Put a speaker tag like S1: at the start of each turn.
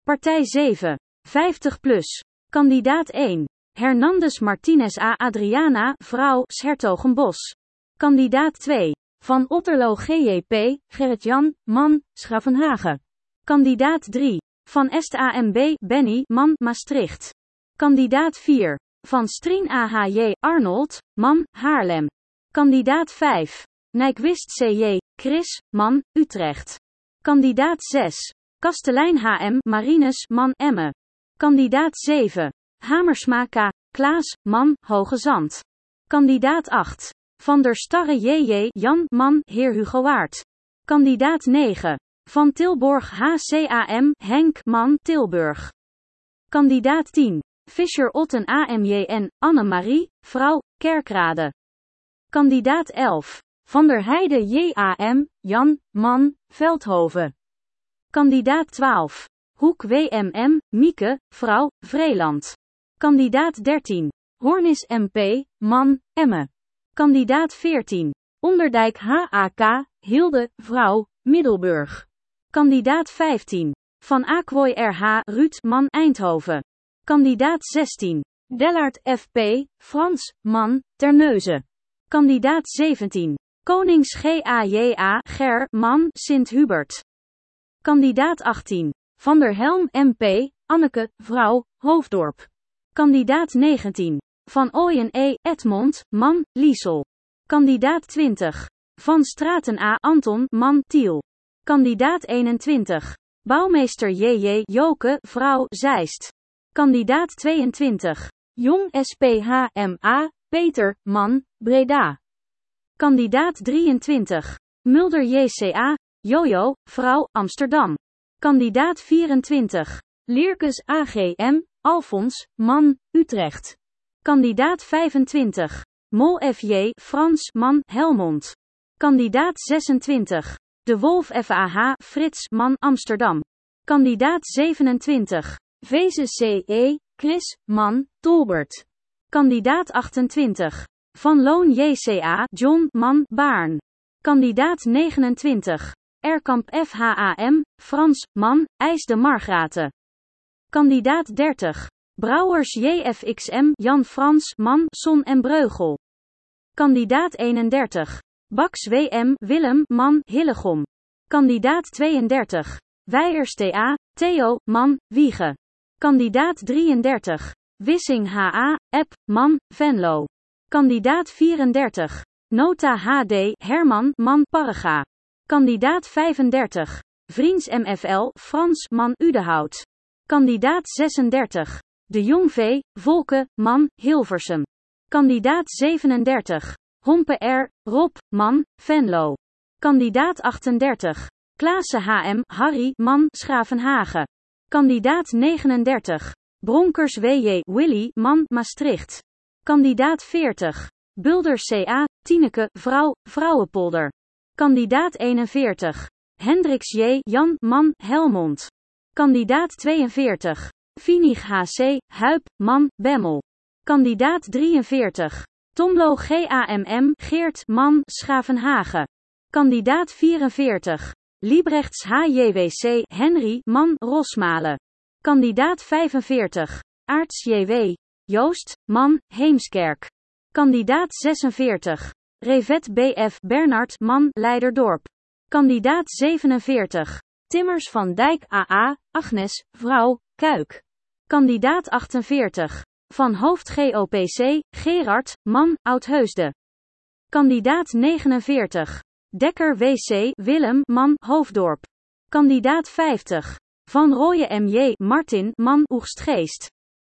S1: Partij 7. 50 plus. Kandidaat 1. Hernandez Martinez A. Adriana, vrouw, 's-Hertogenbosch. Kandidaat 2. Van Otterlo GJP, Gerrit-Jan, man, Schravenhagen. Kandidaat 3. Van Est AMB, Benny, man, Maastricht. Kandidaat 4. Van Strien AHJ, Arnold, man, Haarlem. Kandidaat 5. Nijkwist CJ, Chris, man, Utrecht. Kandidaat 6. Kastelein HM, Marinus, man, Emmen. Kandidaat 7. Hamersma K. Klaas, man, Hoge Zand. Kandidaat 8. Van der Starre JJ, Jan, man, Heer Hugo Waard. Kandidaat 9. Van Tilborg HCAM, Henk, man, Tilburg. Kandidaat 10. Fischer Otten AMJN, Annemarie, vrouw, Kerkrade. Kandidaat 11. Van der Heide JAM, Jan, man, Veldhoven. Kandidaat 12. Hoek WMM, Mieke, vrouw, Vreeland. Kandidaat 13. Hoornis MP, man, Emmen. Kandidaat 14. Onderdijk HAK, Hilde, vrouw, Middelburg. Kandidaat 15. Van Akwoy RH, Ruud, man, Eindhoven. Kandidaat 16. Dellaert FP, Frans, man, Terneuzen. Kandidaat 17. Konings GAJA, Ger, man, Sint-Hubert. Kandidaat 18. Van der Helm MP, Anneke, vrouw, Hoofddorp. Kandidaat 19. Van Ooyen E. Edmond, man, Liesel. Kandidaat 20. Van Straten A. Anton, man, Tiel. Kandidaat 21. Bouwmeester JJ Joke, vrouw, Zeist. Kandidaat 22. Jong SPHMA, Peter, man, Breda. Kandidaat 23. Mulder JCA, Jojo, vrouw, Amsterdam. Kandidaat 24. Lierkes AGM, Alfons, man, Utrecht. Kandidaat 25. Mol FJ, Frans, man, Helmond. Kandidaat 26. De Wolf FAH, Frits, man, Amsterdam. Kandidaat 27. Veze CE, Chris, man, Tolbert. Kandidaat 28. Van Loon JCA, John, man, Baarn. Kandidaat 29. Erkamp FHAM, Frans, man, IJs de Margraten. Kandidaat 30. Brouwers JFXM, Jan Frans, man, Son en Breugel. Kandidaat 31. Baks WM, Willem, man, Hillegom. Kandidaat 32. Weijers TA, Theo, man, Wiegen. Kandidaat 33. Wissing HA, App, man, Venlo. Kandidaat 34. Nota HD, Herman, man, Parrega. Kandidaat 35. Vriends MFL, Frans, man, Udehout. Kandidaat 36. De Jong V, Volke, man, Hilversum. Kandidaat 37. Hompe R, Rob, man, Venlo. Kandidaat 38. Klaassen HM, Harry, man, Schravenhagen. Kandidaat 39. Bronkers WJ, Willy, man, Maastricht. Kandidaat 40. Bulders CA, Tineke, vrouw, Vrouwenpolder. Kandidaat 41. Hendricks J, Jan, man, Helmond. Kandidaat 42. Vinig HC, Huip, man, Bemmel. Kandidaat 43. Tomlo GAMM, Geert, man, Schavenhagen. Kandidaat 44. Liebrechts HJWC, Henry, man, Rosmalen. Kandidaat 45. Aarts JW. Joost, man, Heemskerk. Kandidaat 46. Revet BF, Bernard, man, Leiderdorp. Kandidaat 47. Timmers van Dijk AA, Agnes, vrouw, Kuik. Kandidaat 48. Van Hoofd GOPC, Gerard, man, Oudheusden. Kandidaat 49. Dekker WC, Willem, man, Hoofddorp. Kandidaat 50. Van Rooyen MJ, Martin, man, Oegstgeest.